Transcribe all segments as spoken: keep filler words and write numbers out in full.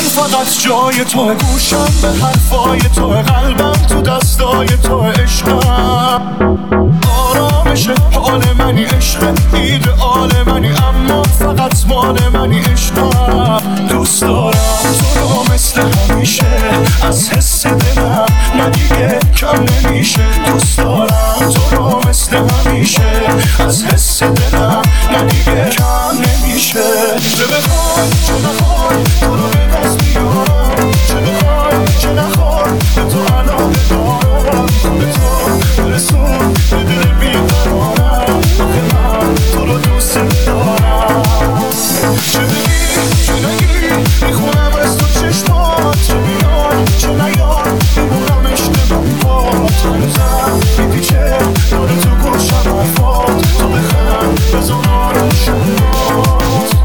فقط جای تو، گوشم به حرفای تو، قلبم تو دستای تو، عشقم آرامش حال منی، عشق ایدئال منی، اما فقط مال منی، عشقم دوست دارم تو رو مثل همیشه، از حس دلم نه دیگه کم نمیشه، دوست دارم تو رو مثل همیشه، از حس دلم نه دیگه کم نمیشه. چه بخوای چه نخوای تو رو به دست میارم، چه بخوای چه نخوای به تو علاقه دارم، به تو برسون به دل بیقرارم، آخه من تو رو دوست دارم. چه بگی چه نگی میخونم از تو چشمات، چه بیای چه نیای میمونم عشق من باد، هنوزم میپیچه داره تو گوشم حرفات، تو بخند بزن آروشم باد.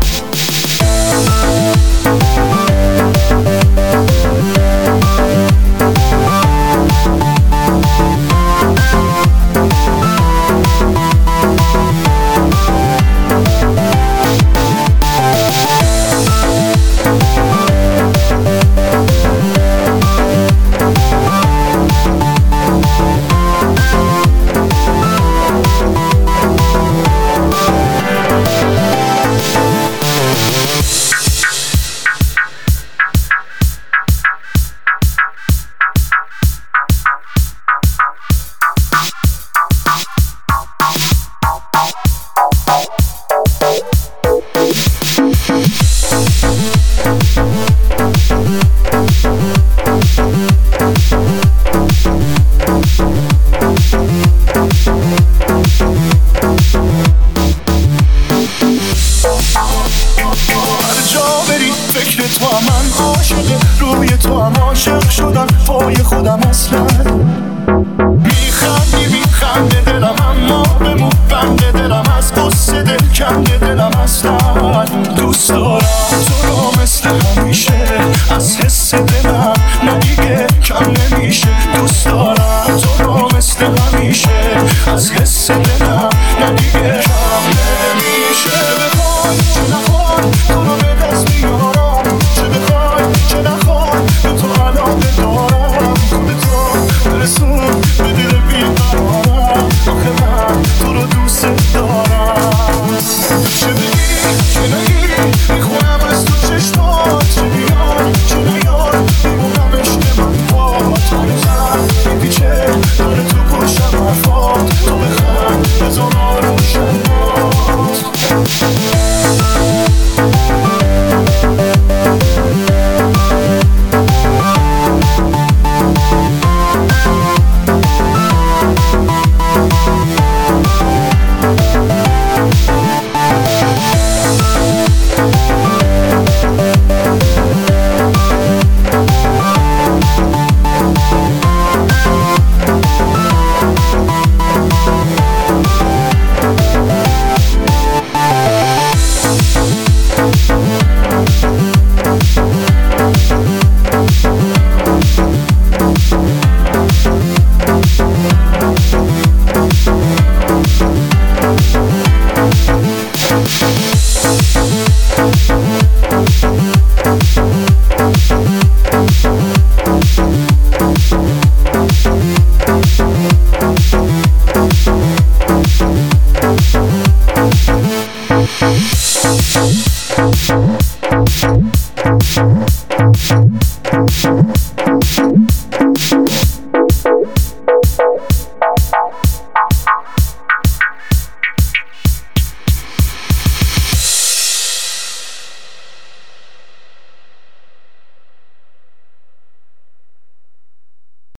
We'll be right back.